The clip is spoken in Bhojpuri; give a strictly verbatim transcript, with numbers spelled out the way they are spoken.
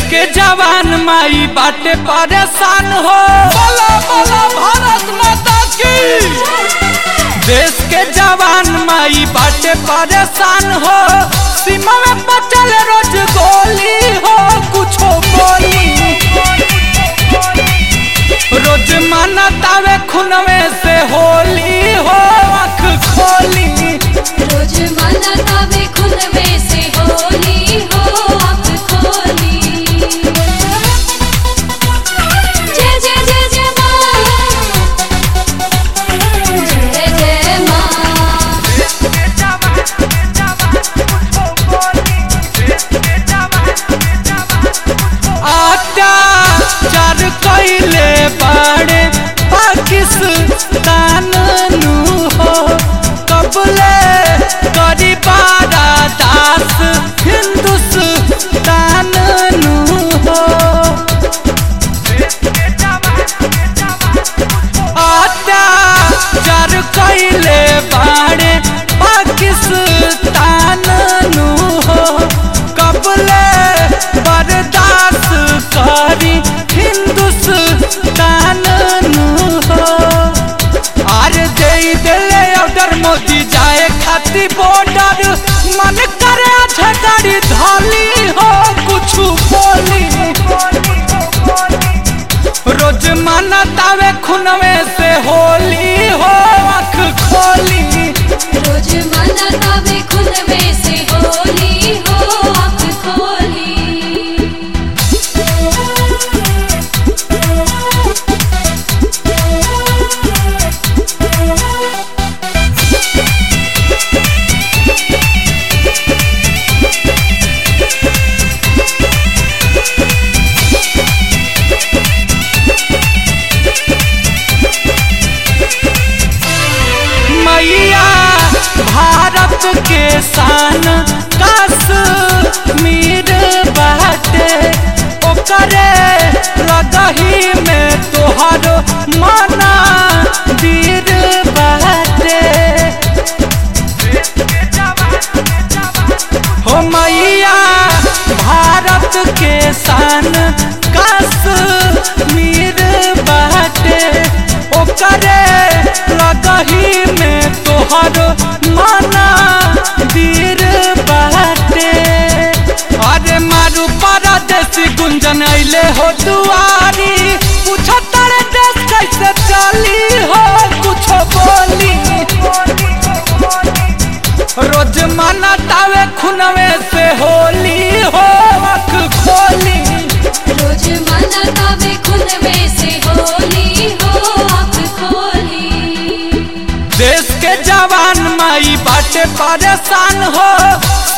के जवान माई बाटे परेशान हो। बोला बोला भारत माता की। देश के जवान माई बाटे परेशान हो। सीमा में बचल रोज गोली हो, कुछो बोली रोज मनतावे खुनवे से होली हो। आँख खोली रोज मनतावे खुनवे से होली हो। आँख खोली जय जय जय जय माँ, जय जय माँ। अत्याचार कइले बाड़े पाकिस्तान नु हो। कबले करी बारादास हिंदुस्तान नु हो। अत्याचार कइले बाड़े पाकिस्तान नु हो। कबले बर्दाश्त करी हिंदुस्तान नु हो। आर दे दिले ऑर्डर मोदी जाए खाती बॉर्डर। मन करे अच्छा गाड़ी धाली हो, कुछ बोली रोज मनतावे खुनवे से होली हो। आँख खोली रोज मनतावे खुनवे से होली हो। आँख खोली मैया भारत के शान कश्मीर बाटे। ओकरे लगही में तोहर मना वीर बाटे हो। मैया भारत के शान कश्मीर बाटे। ओकरे लगही में तोहर मना वीर बाटे। अरे मारू परदेसी गुंजन अइले हो दुआरी। पूछो तारे देश कैसे चली हो, कुछो बोली रोज मनतावे खुनवे से होली हो। आँख खोली रोज मनतावे खुनवे से होली हो। आँख खोली देश के जवान माई बाटे परेशान हो।